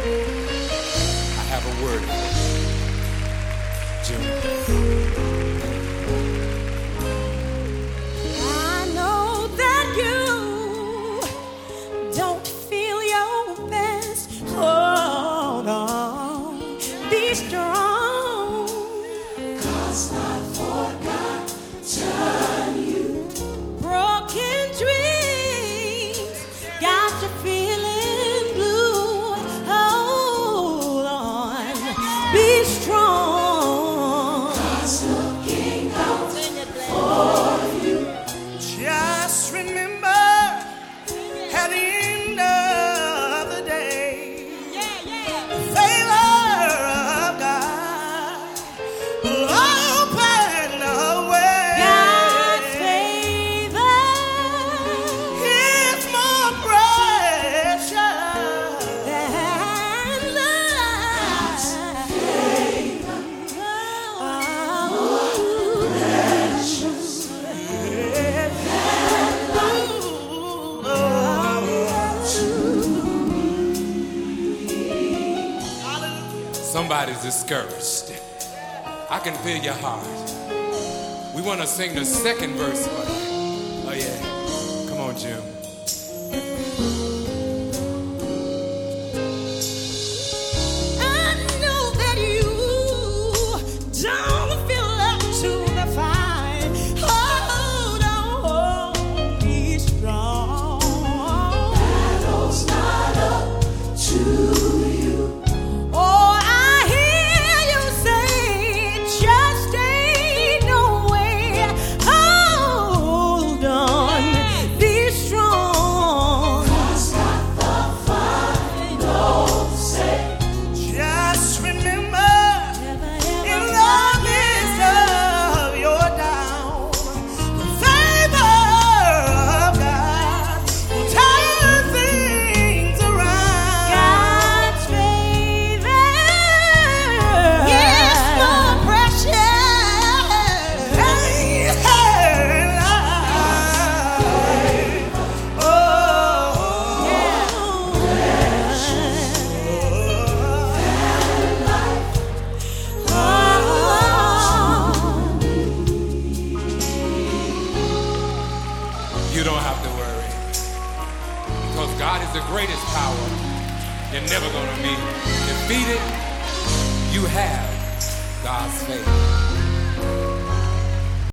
I have a word for you, June. I know that you don't feel your best. Hold on, be strong. 'Cause I've forgotten you. Broken dreams got you feeling blue. Hold on, be strong. God's looking out for you. Just remember, at the end of the day, the favor of God will open the way. God's favor It's more precious than love. Somebody's discouraged. I can feel your heart. We want to sing the second verse for you. Oh yeah. Come on, June. I know that you don't feel up to the fight. Hold on, be strong. Battle's not up to you. Oh, I hear you say, just ain't no way. Hold on, be strong. 'Cause got the final say. Just remember, in the midst of your down, the favor of God will turn things around. God's favor is more precious. Hey, oh, You don't have to worry. Because God is the greatest power. You're never going to be defeated. You have God's favor.